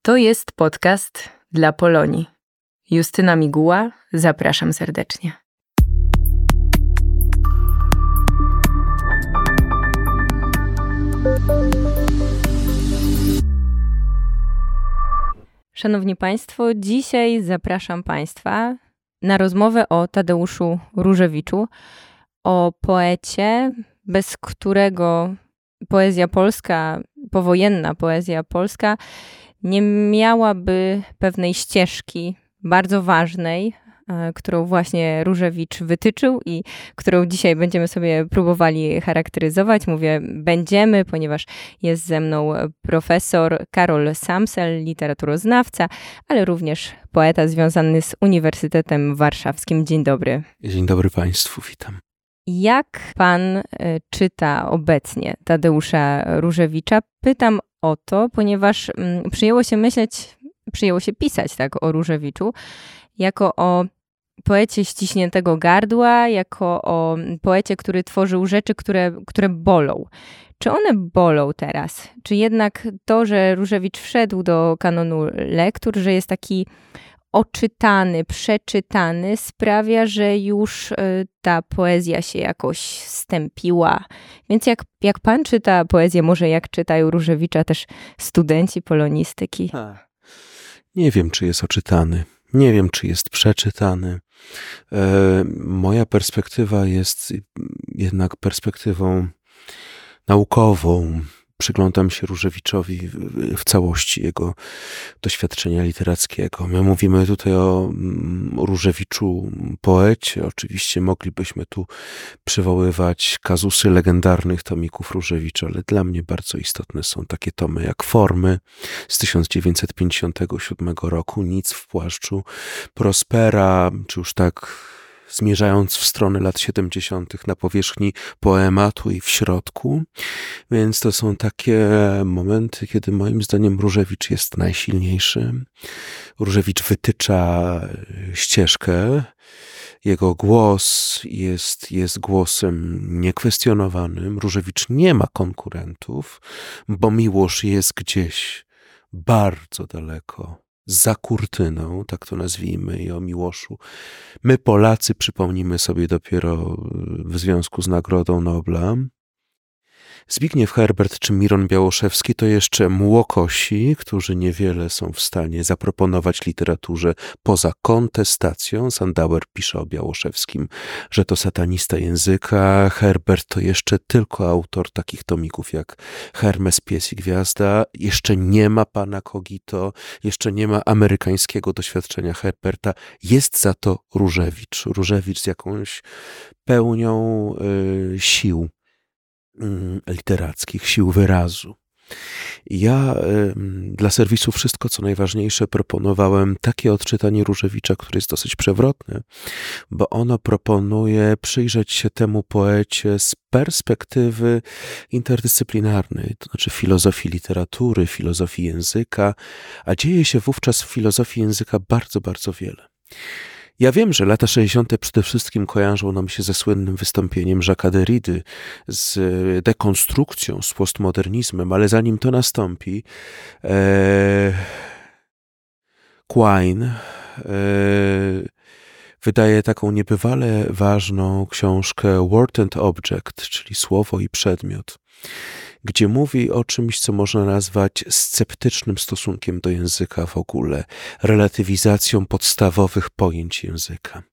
To jest podcast dla Polonii. Justyna Miguła, zapraszam serdecznie. Szanowni Państwo, dzisiaj zapraszam Państwa na rozmowę o Tadeuszu Różewiczu, o poecie, bez którego poezja polska, powojenna poezja polska nie miałaby pewnej ścieżki bardzo ważnej, którą właśnie Różewicz wytyczył i którą dzisiaj będziemy sobie próbowali charakteryzować. Mówię będziemy, ponieważ jest ze mną profesor Karol Samsel, literaturoznawca, ale również poeta związany z Uniwersytetem Warszawskim. Dzień dobry. Dzień dobry Państwu, witam. Jak pan czyta obecnie Tadeusza Różewicza? Pytam o to, ponieważ przyjęło się pisać tak o Różewiczu, jako o poecie ściśniętego gardła, jako o poecie, który tworzył rzeczy, które bolą. Czy one bolą teraz? Czy jednak to, że Różewicz wszedł do kanonu lektur, że jest taki oczytany, przeczytany, sprawia, że już ta poezja się jakoś stępiła. Więc jak pan czyta poezję, może jak czytają Różewicza też studenci polonistyki? Nie wiem, czy jest oczytany. Nie wiem, czy jest przeczytany. Moja perspektywa jest jednak perspektywą naukową. Przyglądam się Różewiczowi w całości jego doświadczenia literackiego. My mówimy tutaj o Różewiczu poecie. Oczywiście moglibyśmy tu przywoływać kazusy legendarnych tomików Różewicza, ale dla mnie bardzo istotne są takie tomy jak Formy z 1957 roku, Nic w płaszczu, Prospera, czy już tak zmierzając w stronę lat 70. na powierzchni poematu i w środku. Więc to są takie momenty, kiedy moim zdaniem Różewicz jest najsilniejszy. Różewicz wytycza ścieżkę. Jego głos jest głosem niekwestionowanym. Różewicz nie ma konkurentów, bo Miłosz jest gdzieś bardzo daleko, za kurtyną, tak to nazwijmy, i o Miłoszu my Polacy przypomnimy sobie dopiero w związku z Nagrodą Nobla. Zbigniew Herbert czy Miron Białoszewski to jeszcze młokosi, którzy niewiele są w stanie zaproponować literaturze poza kontestacją. Sandauer pisze o Białoszewskim, że to satanista języka. Herbert to jeszcze tylko autor takich tomików jak Hermes, Pies i Gwiazda. Jeszcze nie ma pana Kogito, jeszcze nie ma amerykańskiego doświadczenia Herberta. Jest za to Różewicz. Różewicz z jakąś pełnią sił literackich, sił wyrazu. Ja dla serwisu Wszystko co najważniejsze proponowałem takie odczytanie Różewicza, które jest dosyć przewrotne, bo ono proponuje przyjrzeć się temu poecie z perspektywy interdyscyplinarnej, to znaczy filozofii literatury, filozofii języka, a dzieje się wówczas w filozofii języka bardzo, bardzo wiele. Ja wiem, że lata 60. przede wszystkim kojarzą nam się ze słynnym wystąpieniem Jacques'a Derrida, z dekonstrukcją, z postmodernizmem, ale zanim to nastąpi, Quine wydaje taką niebywale ważną książkę Word and Object, czyli Słowo i Przedmiot, gdzie mówi o czymś, co można nazwać sceptycznym stosunkiem do języka w ogóle, relatywizacją podstawowych pojęć języka.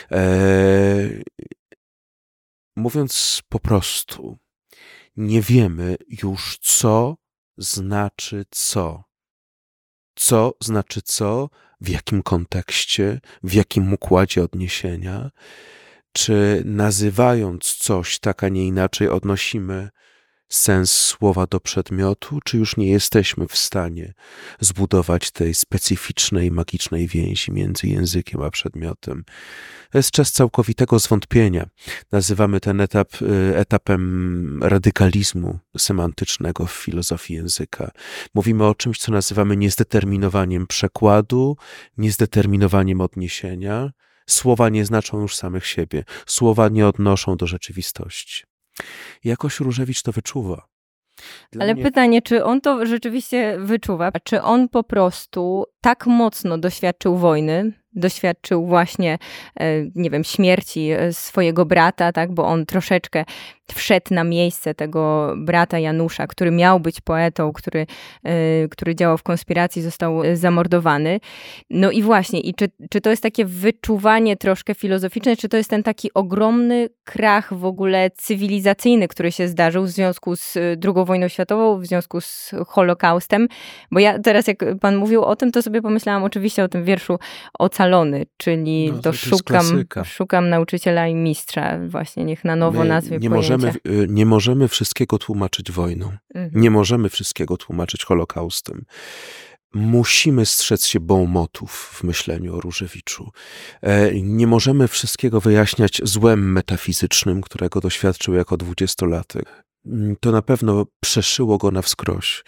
Mówiąc po prostu, nie wiemy już, co znaczy co. Co znaczy co, w jakim kontekście, w jakim układzie odniesienia, czy nazywając coś tak, a nie inaczej odnosimy sens słowa do przedmiotu, czy już nie jesteśmy w stanie zbudować tej specyficznej, magicznej więzi między językiem a przedmiotem. To jest czas całkowitego zwątpienia. Nazywamy ten etap etapem radykalizmu semantycznego w filozofii języka. Mówimy o czymś, co nazywamy niezdeterminowaniem przekładu, niezdeterminowaniem odniesienia. Słowa nie znaczą już samych siebie. Słowa nie odnoszą do rzeczywistości. Jakoś Różewicz to wyczuwa. Ale pytanie, czy on to rzeczywiście wyczuwa? Czy on po prostu tak mocno doświadczył wojny, doświadczył właśnie, nie wiem, śmierci swojego brata, tak? Bo on troszeczkę wszedł na miejsce tego brata Janusza, który miał być poetą, który działał w konspiracji, został zamordowany. No i właśnie, czy to jest takie wyczuwanie troszkę filozoficzne, czy to jest ten taki ogromny krach w ogóle cywilizacyjny, który się zdarzył w związku z II wojną światową, w związku z Holokaustem? Bo ja teraz, jak pan mówił o tym, to sobie pomyślałam oczywiście o tym wierszu Ocalony, czyli to szukam nauczyciela i mistrza, właśnie niech na nowo nazwie pojęcia. Nie możemy wszystkiego tłumaczyć wojną. Nie możemy wszystkiego tłumaczyć Holokaustem. Musimy strzec się bonmotów w myśleniu o Różewiczu. Nie możemy wszystkiego wyjaśniać złem metafizycznym, którego doświadczył jako 20-latek. To na pewno przeszyło go na wskroś.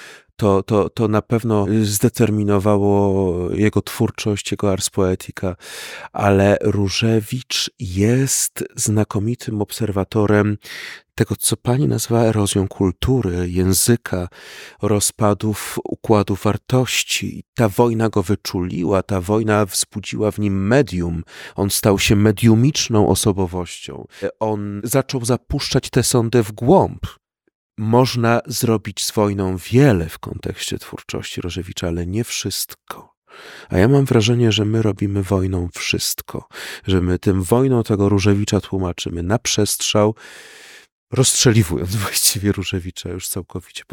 To na pewno zdeterminowało jego twórczość, jego ars poetica, ale Różewicz jest znakomitym obserwatorem tego, co pani nazywa erozją kultury, języka, rozpadów układu wartości. Ta wojna go wyczuliła, ta wojna wzbudziła w nim medium. On stał się mediumiczną osobowością. On zaczął zapuszczać te sądy w głąb. Można zrobić z wojną wiele w kontekście twórczości Różewicza, ale nie wszystko. A ja mam wrażenie, że my robimy wojną wszystko. Że my tym wojną tego Różewicza tłumaczymy na przestrzał, rozstrzeliwując właściwie Różewicza, już całkowicie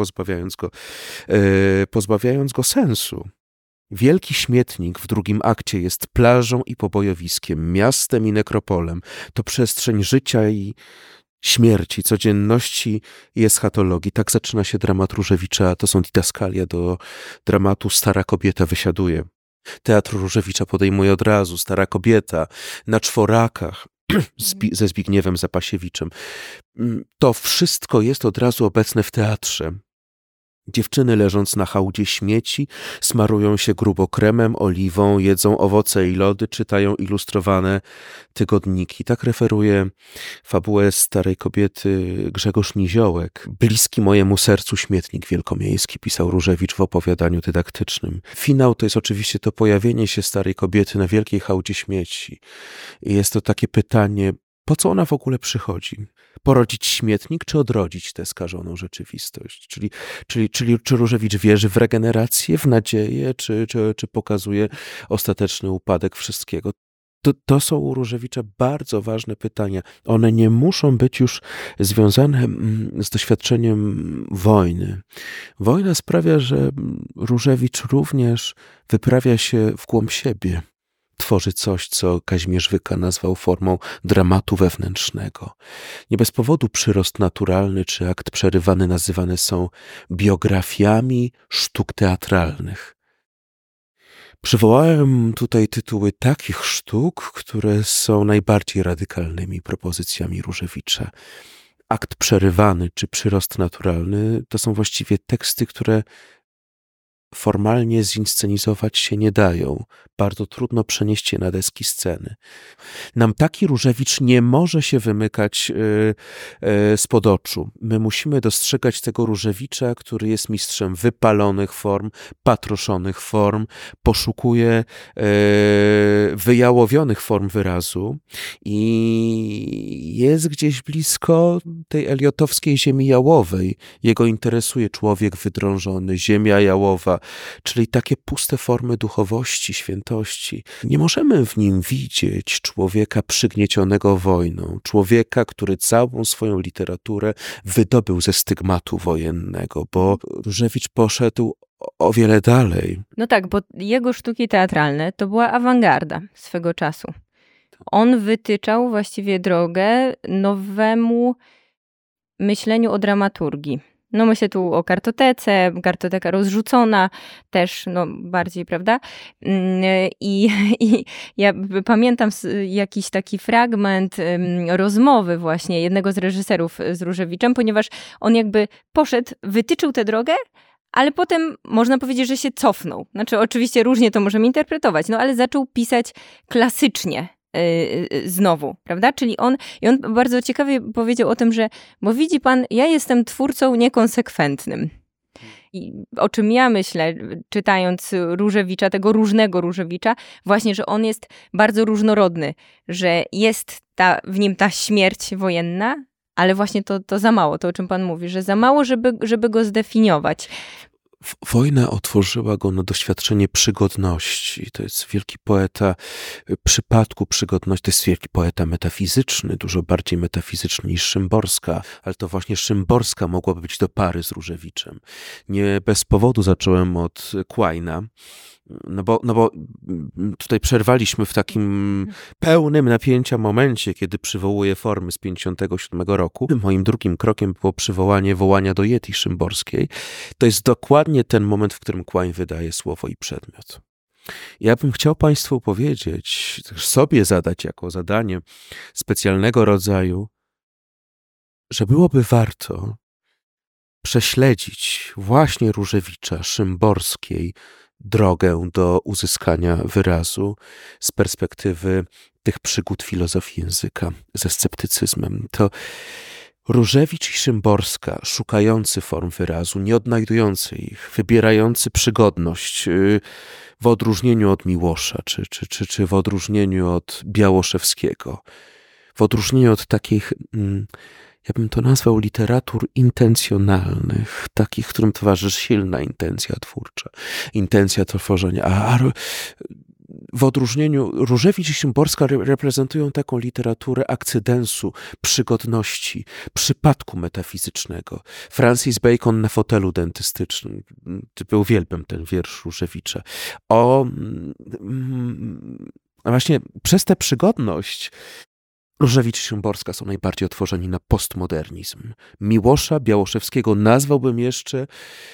pozbawiając go sensu. Wielki śmietnik w drugim akcie jest plażą i pobojowiskiem, miastem i nekropolem. To przestrzeń życia i śmierci, codzienności i eschatologii. Tak zaczyna się dramat Różewicza. To są didaskalia do dramatu Stara kobieta wysiaduje. Teatr Różewicza podejmuje od razu Stara kobieta na czworakach ze Zbigniewem Zapasiewiczem. To wszystko jest od razu obecne w teatrze. Dziewczyny leżąc na hałdzie śmieci, smarują się grubo kremem, oliwą, jedzą owoce i lody, czytają ilustrowane tygodniki. Tak referuje fabułę Starej kobiety Grzegorz Niziołek. Bliski mojemu sercu śmietnik wielkomiejski, pisał Różewicz w opowiadaniu dydaktycznym. Finał to jest oczywiście to pojawienie się Starej kobiety na wielkiej hałdzie śmieci. I jest to takie pytanie, po co ona w ogóle przychodzi? Porodzić śmietnik, czy odrodzić tę skażoną rzeczywistość? Czy Różewicz wierzy w regenerację, w nadzieję, czy pokazuje ostateczny upadek wszystkiego? To są u Różewicza bardzo ważne pytania. One nie muszą być już związane z doświadczeniem wojny. Wojna sprawia, że Różewicz również wyprawia się w głąb siebie. Tworzy coś, co Kazimierz Wyka nazwał formą dramatu wewnętrznego. Nie bez powodu przyrost naturalny czy akt przerywany nazywane są biografiami sztuk teatralnych. Przywołałem tutaj tytuły takich sztuk, które są najbardziej radykalnymi propozycjami Różewicza. Akt przerywany czy przyrost naturalny to są właściwie teksty, które formalnie zinscenizować się nie dają. Bardzo trudno przenieść je na deski sceny. Nam taki Różewicz nie może się wymykać spod oczu. My musimy dostrzegać tego Różewicza, który jest mistrzem wypalonych form, patroszonych form, poszukuje wyjałowionych form wyrazu i jest gdzieś blisko tej eliotowskiej ziemi jałowej. Jego interesuje człowiek wydrążony, ziemia jałowa, czyli takie puste formy duchowości, świętości. Nie możemy w nim widzieć człowieka przygniecionego wojną, człowieka, który całą swoją literaturę wydobył ze stygmatu wojennego, bo Różewicz poszedł o wiele dalej. No tak, bo jego sztuki teatralne to była awangarda swego czasu. On wytyczał właściwie drogę nowemu myśleniu o dramaturgii. No myślę tu o kartotece, kartoteka rozrzucona też, no bardziej, prawda? I ja pamiętam jakiś taki fragment rozmowy właśnie jednego z reżyserów z Różewiczem, ponieważ on jakby poszedł, wytyczył tę drogę, ale potem można powiedzieć, że się cofnął. Znaczy oczywiście różnie to możemy interpretować, no ale zaczął pisać klasycznie. znowu, prawda? Czyli on bardzo ciekawie powiedział o tym, że bo widzi pan, ja jestem twórcą niekonsekwentnym. I o czym ja myślę, czytając Różewicza, tego różnego Różewicza, właśnie, że on jest bardzo różnorodny, że jest w nim ta śmierć wojenna, ale właśnie to za mało, to o czym pan mówi, że za mało, żeby go zdefiniować. Wojna otworzyła go na doświadczenie przygodności. To jest wielki poeta przypadku przygodności. To jest wielki poeta metafizyczny, dużo bardziej metafizyczny niż Szymborska, ale to właśnie Szymborska mogłaby być do pary z Różewiczem. Nie bez powodu zacząłem od Quaina, no bo tutaj przerwaliśmy w takim pełnym napięcia momencie, kiedy przywołuje formy z 57 roku. Moim drugim krokiem było przywołanie wołania do Yeti Szymborskiej. To jest dokładnie ten moment, w którym Quain wydaje słowo i przedmiot. Ja bym chciał Państwu powiedzieć, też sobie zadać jako zadanie specjalnego rodzaju, że byłoby warto prześledzić właśnie Różewicza, Szymborskiej, drogę do uzyskania wyrazu z perspektywy tych przygód filozofii języka ze sceptycyzmem. To Różewicz i Szymborska, szukający form wyrazu, nie odnajdujący ich, wybierający przygodność w odróżnieniu od Miłosza, czy w odróżnieniu od Białoszewskiego, w odróżnieniu od takich, ja bym to nazwał, literatur intencjonalnych, takich, którym towarzyszy silna intencja twórcza, intencja tworzenia. A w odróżnieniu Różewicz i Szymborska reprezentują taką literaturę akcydensu, przygodności, przypadku metafizycznego. Francis Bacon na fotelu dentystycznym. Uwielbiam ten wiersz Różewicza. Właśnie przez tę przygodność Różewicz i Szymborska są najbardziej otworzeni na postmodernizm. Miłosza, Białoszewskiego nazwałbym jeszcze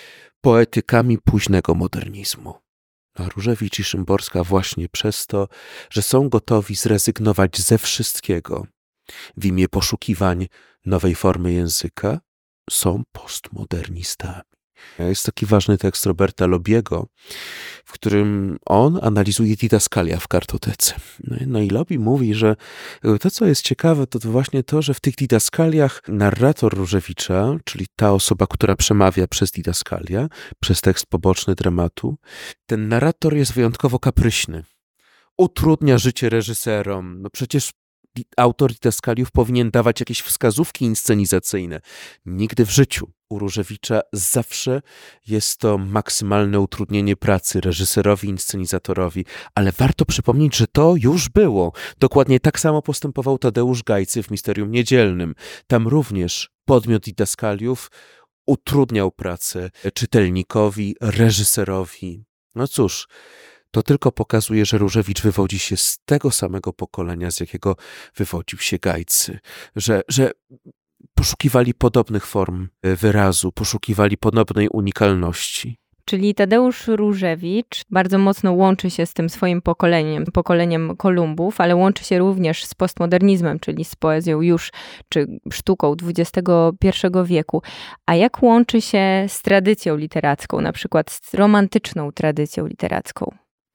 poetykami późnego modernizmu. A Różewicz i Szymborska właśnie przez to, że są gotowi zrezygnować ze wszystkiego w imię poszukiwań nowej formy języka, są postmodernistami. Jest taki ważny tekst Roberta Lobiego, w którym on analizuje didaskalia w kartotece. No i Lobi mówi, że to, co jest ciekawe, to właśnie to, że w tych didaskaliach narrator Różewicza, czyli ta osoba, która przemawia przez didaskalia, przez tekst poboczny dramatu, ten narrator jest wyjątkowo kapryśny. Utrudnia życie reżyserom. No przecież autor didaskaliów powinien dawać jakieś wskazówki inscenizacyjne. Nigdy w życiu. U Różewicza zawsze jest to maksymalne utrudnienie pracy reżyserowi, inscenizatorowi, ale warto przypomnieć, że to już było. Dokładnie tak samo postępował Tadeusz Gajcy w Misterium Niedzielnym. Tam również podmiot didaskaliów utrudniał pracę czytelnikowi, reżyserowi. No cóż, to tylko pokazuje, że Różewicz wywodzi się z tego samego pokolenia, z jakiego wywodził się Gajcy, że poszukiwali podobnych form wyrazu, poszukiwali podobnej unikalności. Czyli Tadeusz Różewicz bardzo mocno łączy się z tym swoim pokoleniem Kolumbów, ale łączy się również z postmodernizmem, czyli z poezją już, czy sztuką XXI wieku. A jak łączy się z tradycją literacką, na przykład z romantyczną tradycją literacką?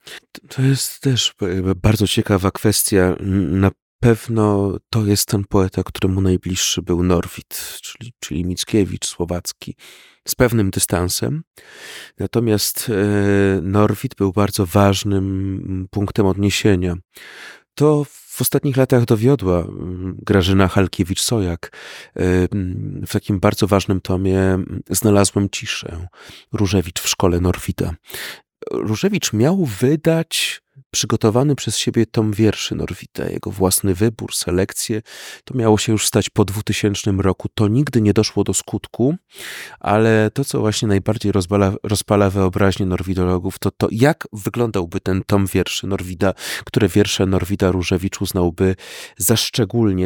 To jest też bardzo ciekawa kwestia. Na pewno to jest ten poeta, któremu najbliższy był Norwid, czyli Mickiewicz słowacki, z pewnym dystansem. Natomiast Norwid był bardzo ważnym punktem odniesienia. To w ostatnich latach dowiodła Grażyna Halkiewicz-Sojak. W takim bardzo ważnym tomie Znalazłem ciszę. Różewicz w szkole Norwida. Różewicz miał wydać przygotowany przez siebie tom wierszy Norwida, jego własny wybór, selekcję. To miało się już stać po 2000 roku. To nigdy nie doszło do skutku, ale to, co właśnie najbardziej rozpala wyobraźnię norwidologów, to jak wyglądałby ten tom wierszy Norwida, które wiersze Norwida Różewicz uznałby za szczególnie,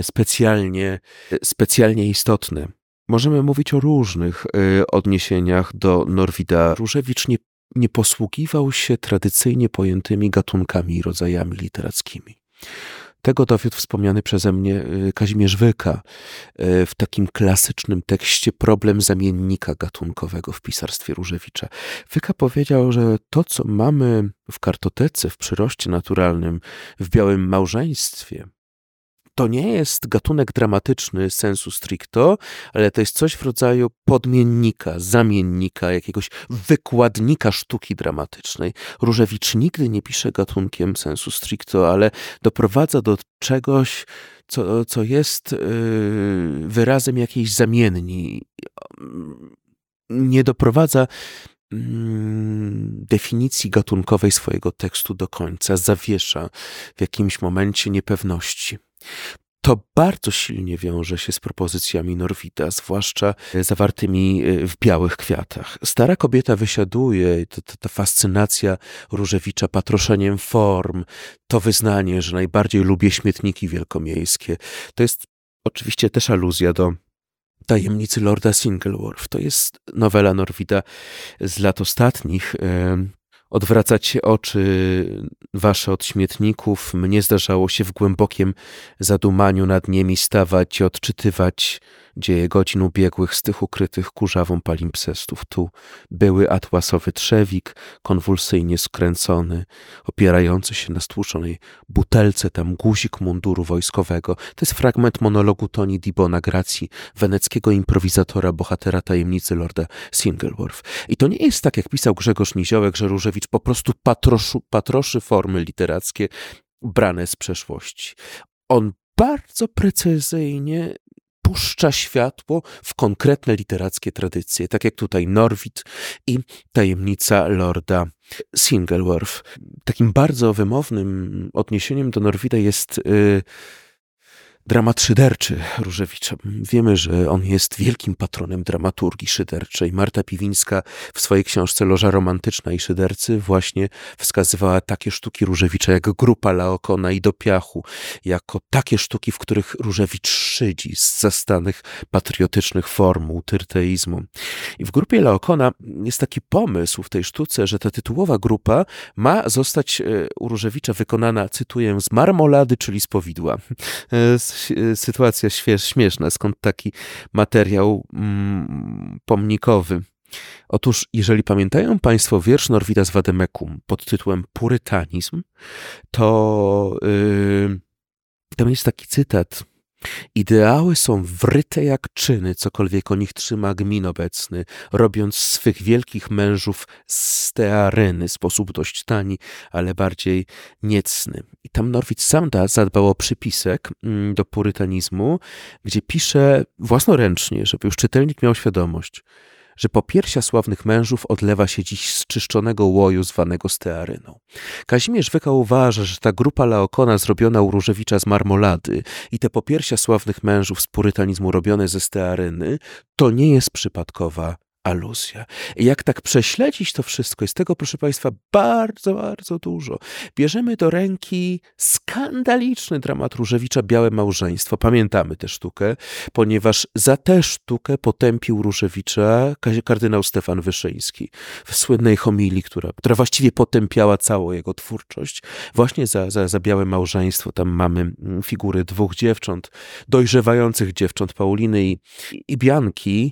specjalnie istotne. Możemy mówić o różnych odniesieniach do Norwida. Różewicz nie posługiwał się tradycyjnie pojętymi gatunkami i rodzajami literackimi. Tego dowiódł wspomniany przeze mnie Kazimierz Wyka w takim klasycznym tekście Problem zamiennika gatunkowego w pisarstwie Różewicza. Wyka powiedział, że to, co mamy w kartotece, w przyroście naturalnym, w białym małżeństwie, to nie jest gatunek dramatyczny sensu stricto, ale to jest coś w rodzaju podmiennika, zamiennika, jakiegoś wykładnika sztuki dramatycznej. Różewicz nigdy nie pisze gatunkiem sensu stricto, ale doprowadza do czegoś, co jest wyrazem jakiejś zamienni. Nie doprowadza definicji gatunkowej swojego tekstu do końca, zawiesza w jakimś momencie niepewności. To bardzo silnie wiąże się z propozycjami Norwida, zwłaszcza zawartymi w Białych kwiatach. Stara kobieta wysiaduje, ta fascynacja Różewicza patroszeniem form, to wyznanie, że najbardziej lubię śmietniki wielkomiejskie. To jest oczywiście też aluzja do Tajemnicy Lorda Singleworth. To jest nowela Norwida z lat ostatnich. Odwracacie oczy wasze od śmietników. Mnie zdarzało się w głębokim zadumaniu nad nimi stawać i odczytywać dzieje godzin ubiegłych z tych ukrytych kurzawą palimpsestów. Tu były atłasowy trzewik, konwulsyjnie skręcony, opierający się na stłuczonej butelce, tam guzik munduru wojskowego. To jest fragment monologu Toni Dibona Gracji, weneckiego improwizatora, bohatera Tajemnicy Lorda Singleworth. I to nie jest tak, jak pisał Grzegorz Niziołek, że Różewicz po prostu patroszy formy literackie brane z przeszłości. On bardzo precyzyjnie puszcza światło w konkretne literackie tradycje, tak jak tutaj Norwid i Tajemnica Lorda Singleworth. Takim bardzo wymownym odniesieniem do Norwida jest dramat szyderczy Różewicza. Wiemy, że on jest wielkim patronem dramaturgii szyderczej. Marta Piwińska w swojej książce Loża romantyczna i szydercy właśnie wskazywała takie sztuki Różewicza jak Grupa Laokona i Do piachu, jako takie sztuki, w których Różewicz szydzi z zastanych patriotycznych formuł tyrteizmu. I w Grupie Laokona jest taki pomysł w tej sztuce, że ta tytułowa grupa ma zostać u Różewicza wykonana, cytuję, z marmolady, czyli z powidła. Sytuacja śmieszna, skąd taki materiał pomnikowy. Otóż, jeżeli pamiętają Państwo wiersz Norwida z Wademekum pod tytułem Purytanizm, to tam jest taki cytat. Ideały są wryte jak czyny, cokolwiek o nich trzyma gmin obecny, robiąc swych wielkich mężów z stearyny, sposób dość tani, ale bardziej niecny. I tam Norwid sam zadbał o przypisek do purytanizmu, gdzie pisze własnoręcznie, żeby już czytelnik miał świadomość, że po piersia sławnych mężów odlewa się dziś z czyszczonego łoju zwanego stearyną. Kazimierz Wyka uważa, że ta grupa Laokona zrobiona u Różewicza z marmolady i te popiersia sławnych mężów z purytanizmu robione ze stearyny, to nie jest przypadkowa aluzja. I jak tak prześledzić to wszystko, jest tego, proszę Państwa, bardzo, bardzo dużo. Bierzemy do ręki skandaliczny dramat Różewicza Białe małżeństwo. Pamiętamy tę sztukę, ponieważ za tę sztukę potępił Różewicza kardynał Stefan Wyszyński w słynnej homilii, która właściwie potępiała całą jego twórczość. Właśnie za Białe małżeństwo tam mamy figury dwóch dziewcząt, dojrzewających dziewcząt, Pauliny i Bianki.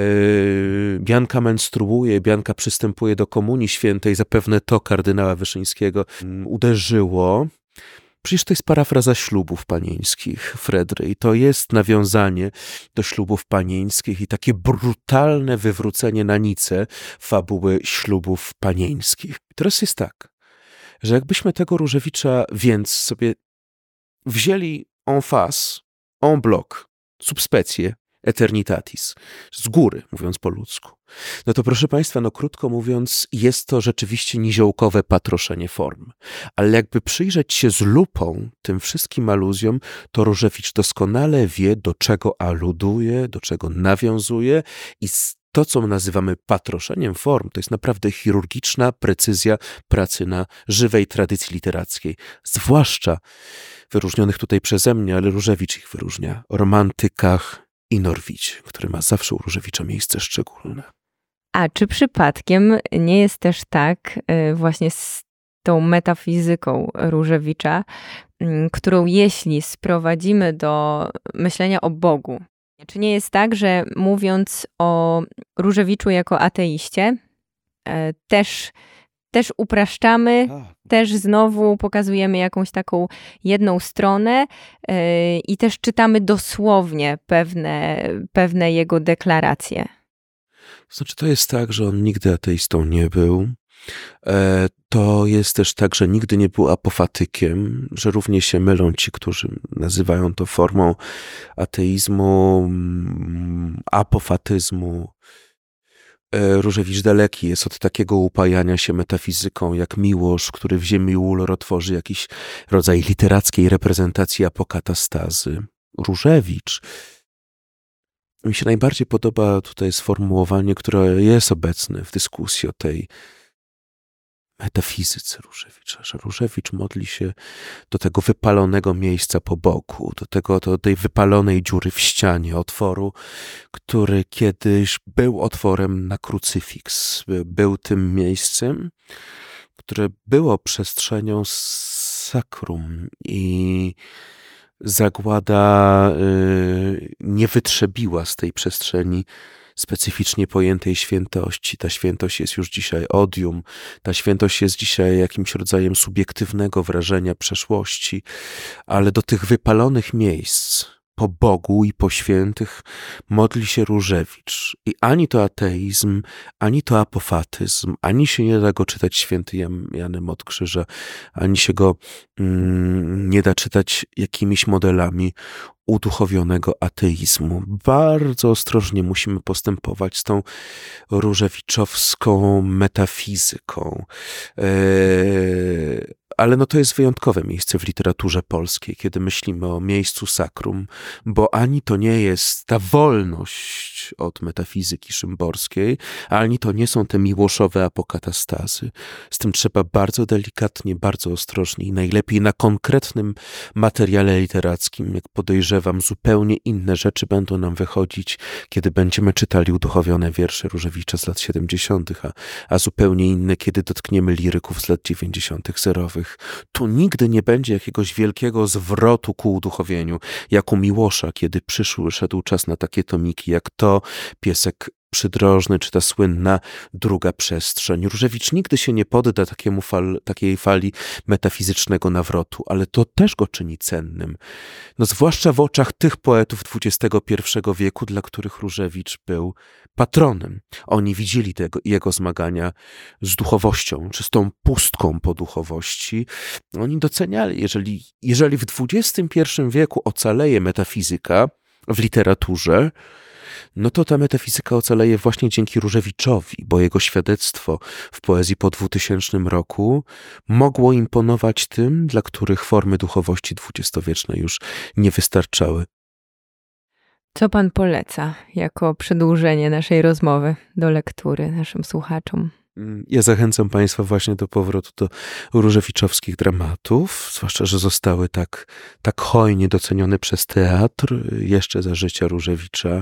Bianka menstruuje, Bianka przystępuje do komunii świętej, zapewne to kardynała Wyszyńskiego uderzyło. Przecież to jest parafraza ślubów panieńskich Fredry i to jest nawiązanie do ślubów panieńskich i takie brutalne wywrócenie na nicę fabuły ślubów panieńskich. I teraz jest tak, że jakbyśmy tego Różewicza więc sobie wzięli en face, en bloc, subspecie, eternitatis, z góry, mówiąc po ludzku. No to proszę Państwa, krótko mówiąc, jest to rzeczywiście niziołkowe patroszenie form. Ale jakby przyjrzeć się z lupą tym wszystkim aluzjom, to Różewicz doskonale wie, do czego aluduje, do czego nawiązuje i to, co nazywamy patroszeniem form, to jest naprawdę chirurgiczna precyzja pracy na żywej tradycji literackiej. Zwłaszcza wyróżnionych tutaj przeze mnie, ale Różewicz ich wyróżnia, o romantykach i Norwidzie, który ma zawsze u Różewicza miejsce szczególne. A czy przypadkiem nie jest też tak właśnie z tą metafizyką Różewicza, którą jeśli sprowadzimy do myślenia o Bogu, czy nie jest tak, że mówiąc o Różewiczu jako ateiście, też upraszczamy, też znowu pokazujemy jakąś taką jedną stronę i też czytamy dosłownie pewne jego deklaracje. Znaczy, to jest tak, że on nigdy ateistą nie był. To jest też tak, że nigdy nie był apofatykiem, że równie się mylą ci, którzy nazywają to formą ateizmu, apofatyzmu. Różewicz daleki jest od takiego upajania się metafizyką jak Miłosz, który w Ziemi Ulor tworzy jakiś rodzaj literackiej reprezentacji apokatastazy. Różewicz. Mi się najbardziej podoba tutaj sformułowanie, które jest obecne w dyskusji o tej metafizyce Różewicza, że Różewicz modli się do tego wypalonego miejsca po boku, do tej wypalonej dziury w ścianie, otworu, który kiedyś był otworem na krucyfiks, był tym miejscem, które było przestrzenią sakrum i zagłada nie wytrzebiła z tej przestrzeni specyficznie pojętej świętości. Ta świętość jest już dzisiaj odium, ta świętość jest dzisiaj jakimś rodzajem subiektywnego wrażenia przeszłości, ale do tych wypalonych miejsc po Bogu i po świętych modli się Różewicz. I ani to ateizm, ani to apofatyzm, ani się nie da go czytać święty Janem od Krzyża, ani się go nie da czytać jakimiś modelami uduchowionego ateizmu. Bardzo ostrożnie musimy postępować z tą różewiczowską metafizyką. Ale no to jest wyjątkowe miejsce w literaturze polskiej, kiedy myślimy o miejscu sakrum, bo ani to nie jest ta wolność od metafizyki szymborskiej, ani to nie są te miłoszowe apokatastazy. Z tym trzeba bardzo delikatnie, bardzo ostrożnie i najlepiej na konkretnym materiale literackim, jak podejrzewam, zupełnie inne rzeczy będą nam wychodzić, kiedy będziemy czytali uduchowione wiersze Różewicza z lat 70., a zupełnie inne, kiedy dotkniemy liryków z lat 90. zerowych. Tu nigdy nie będzie jakiegoś wielkiego zwrotu ku uduchowieniu, jak u Miłosza, kiedy przyszedł czas na takie tomiki, jak to Piesek przydrożny, czy ta słynna Druga przestrzeń. Różewicz nigdy się nie podda takiej fali metafizycznego nawrotu, ale to też go czyni cennym. No zwłaszcza w oczach tych poetów XXI wieku, dla których Różewicz był patronem. Oni widzieli jego zmagania z duchowością, czy z tą pustką po duchowości. Oni doceniali, jeżeli w XXI wieku ocaleje metafizyka w literaturze, no to ta metafizyka ocaleje właśnie dzięki Różewiczowi, bo jego świadectwo w poezji po 2000 roku mogło imponować tym, dla których formy duchowości dwudziestowieczne już nie wystarczały. Co pan poleca jako przedłużenie naszej rozmowy do lektury naszym słuchaczom? Ja zachęcam Państwa właśnie do powrotu do różewiczowskich dramatów, zwłaszcza, że zostały tak hojnie docenione przez teatr jeszcze za życia Różewicza.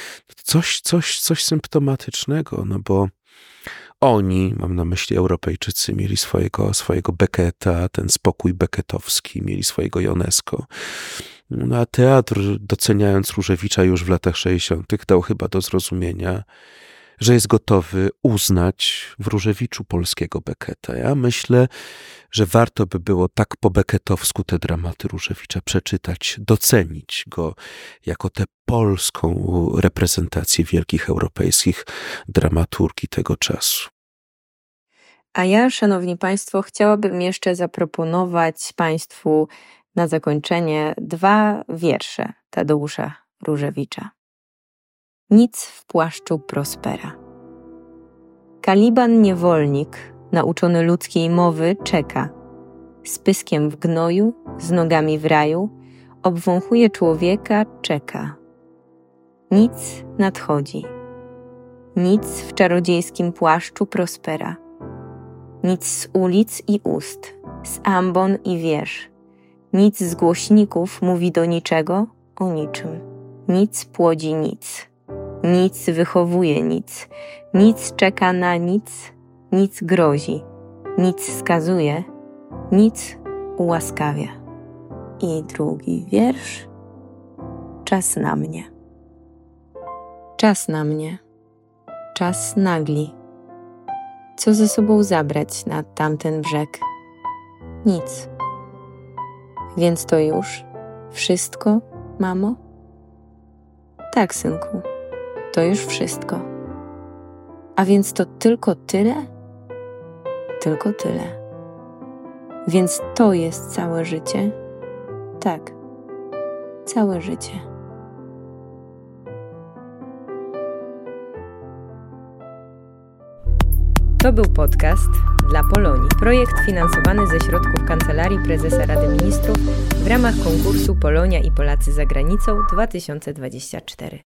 Coś symptomatycznego, no bo oni, mam na myśli Europejczycy, mieli swojego Becketa, ten spokój becketowski, mieli swojego Ionesco. No a teatr, doceniając Różewicza już w latach 60., dał chyba do zrozumienia, że jest gotowy uznać w Różewiczu polskiego Becketa. Ja myślę, że warto by było tak po becketowsku te dramaty Różewicza przeczytać, docenić go jako tę polską reprezentację wielkich europejskich dramaturgii tego czasu. A ja, szanowni państwo, chciałabym jeszcze zaproponować państwu na zakończenie 2 wiersze Tadeusza Różewicza. Nic w płaszczu Prospera. Kaliban niewolnik, nauczony ludzkiej mowy, czeka. Z pyskiem w gnoju, z nogami w raju, obwąchuje człowieka, czeka. Nic nadchodzi. Nic w czarodziejskim płaszczu Prospera. Nic z ulic i ust, z ambon i wież. Nic z głośników mówi do niczego o niczym. Nic płodzi nic. Nic wychowuje nic. Nic czeka na nic. Nic grozi. Nic skazuje. Nic ułaskawia. I drugi wiersz. Czas na mnie. Czas na mnie. Czas nagli. Co ze sobą zabrać na tamten brzeg? Nic. Więc to już wszystko, mamo? Tak, synku, to już wszystko. A więc to tylko tyle? Tylko tyle. Więc to jest całe życie? Tak, całe życie. To był podcast dla Polonii. Projekt finansowany ze środków Kancelarii Prezesa Rady Ministrów w ramach konkursu Polonia i Polacy za granicą 2024.